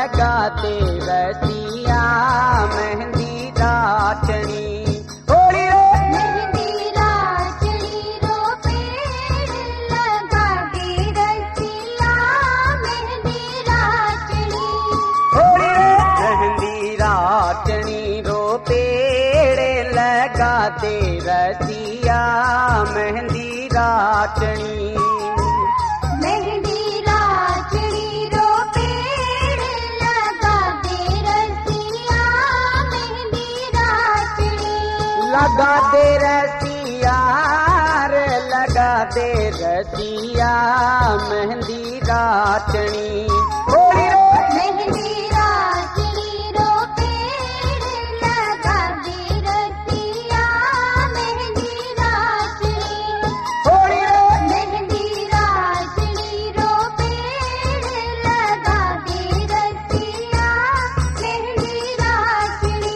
लगाते रसिया मेहंदी राचनी। होली रे मेहंदी राचनी रो पेड़ लगाते रसिया मेहंदी राचनी। होली रे मेहंदी राचनी रो पेड़ लगाते रसिया मेहंदी राचनी। मेहंदी राचनी रो पेड़ लगाते रसिया मेहंदी राचनी। लगाते रसिया रे लगाते रसिया मेहंदी राचनी। होली रे मेहंदी राचनी रो पेड़ लगाते रसिया मेहंदी राचनी। होली रे मेहंदी राचनी रो पेड़ लगाते रसिया मेहंदी राचनी।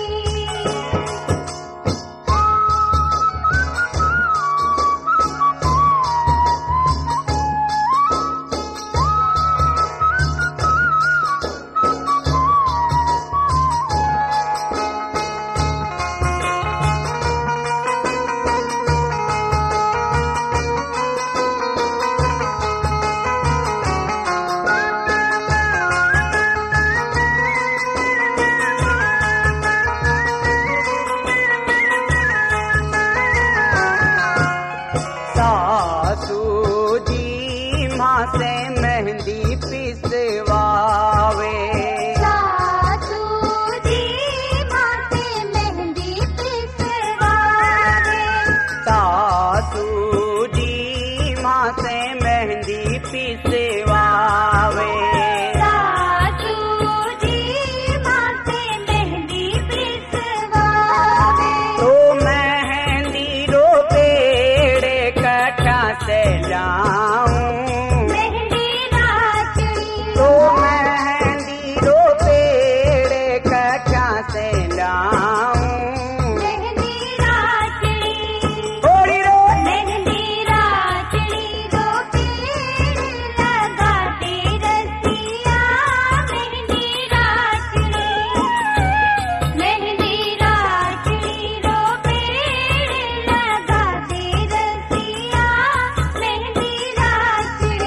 सासू जी माँ से मेहंदी पिसवावे। सासू जी माँ से मेहंदी पिसवावे। सासू जी माँ से मेहंदी पिसवावे। सासू जी माँ से मेहंदी पिसवावे। तो मेहंदी रो पेड़ कटा से लाऊं। मेहंदी राचनी तो मेहंदी रो पेड़ कटा से लाऊं। मेहंदी राचनी। होली रे मेहंदी राचनी रो पेड़ लगाते रसिया मेहंदी राचनी। मेहंदी राचनी रो पेड़ लगाते रसिया मेहंदी राचनी।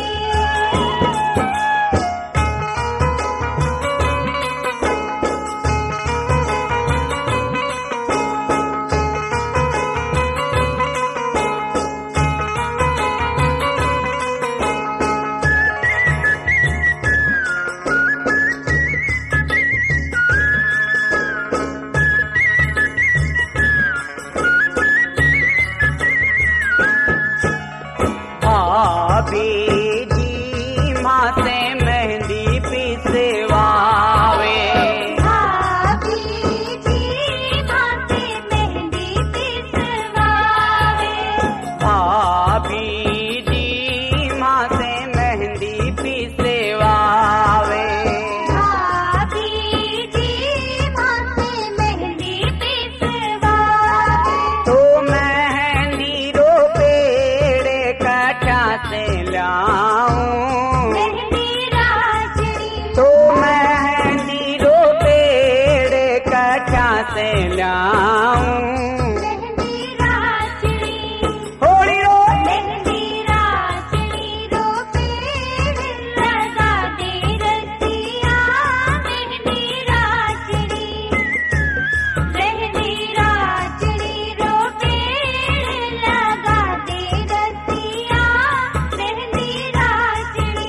भाभी जी माँ से मेहंदी पिसवावे। भाभी जी माँ से मेहंदी पिसवावे। भाभी जी माँ से मेहंदी पिसवावे। भाभी जी माँ से मेहंदी पिसवावे। तो मेहंदी रो पेड़ कटा से लाऊं। मेहंदी राचनी तो मेहंदी रो पेड़ कटा से लाऊं। मेहंदी राचनी। होली रो मेहंदी राचनी रो पेड़ लगाते रसिया मेहंदी राचनी। मेहंदी राचनी रो पेड़ लगाते रसिया मेहंदी राचनी।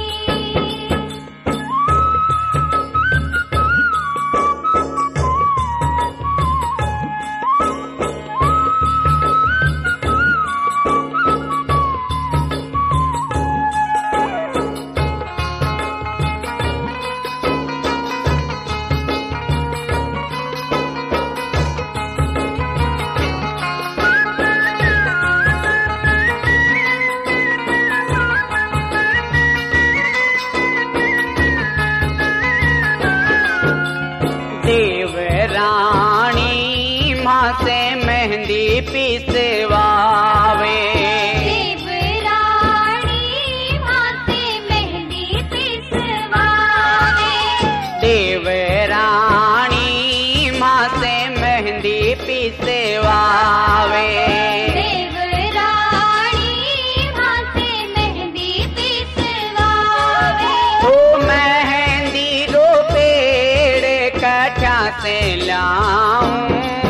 मेहंदी पिसवावे। देवरानी माँ से मेहंदी पिसवावे। से लाऊं।